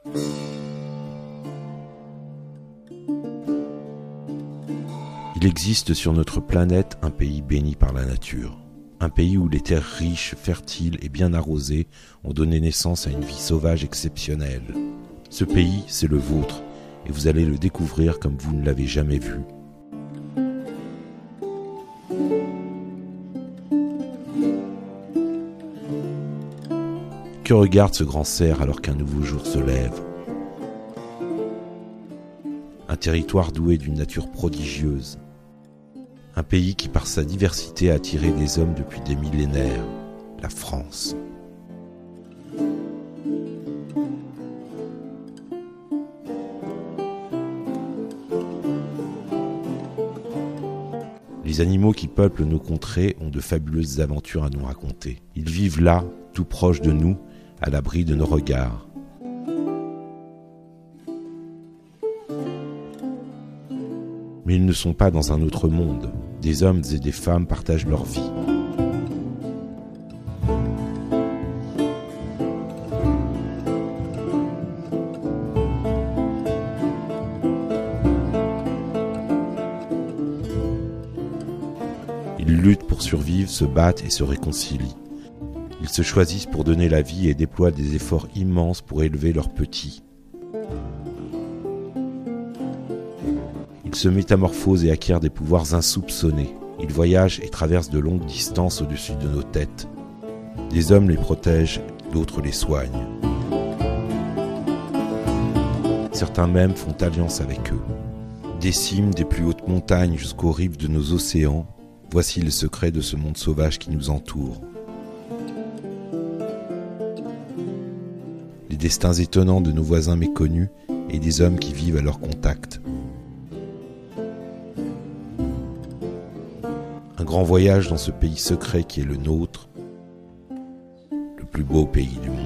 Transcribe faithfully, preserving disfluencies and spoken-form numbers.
Il existe sur notre planète un pays béni par la nature. Un pays où les terres riches, fertiles et bien arrosées ont donné naissance à une vie sauvage exceptionnelle. Ce pays, c'est le vôtre, et vous allez le découvrir comme vous ne l'avez jamais vu. Que regarde ce grand cerf alors qu'un nouveau jour se lève? Un territoire doué d'une nature prodigieuse. Un pays qui par sa diversité a attiré des hommes depuis des millénaires, la France. Les animaux qui peuplent nos contrées ont de fabuleuses aventures à nous raconter. Ils vivent là, tout proche de nous, à l'abri de nos regards. Mais ils ne sont pas dans un autre monde. Des hommes et des femmes partagent leur vie. Ils luttent pour survivre, se battent et se réconcilient. Ils se choisissent pour donner la vie et déploient des efforts immenses pour élever leurs petits. Ils se métamorphosent et acquièrent des pouvoirs insoupçonnés. Ils voyagent et traversent de longues distances au-dessus de nos têtes. Des hommes les protègent, d'autres les soignent. Certains même font alliance avec eux. Des cimes des plus hautes montagnes jusqu'aux rives de nos océans, voici le secret de ce monde sauvage qui nous entoure. Les destins étonnants de nos voisins méconnus et des hommes qui vivent à leur contact. Un grand voyage dans ce pays secret qui est le nôtre, le plus beau pays du monde.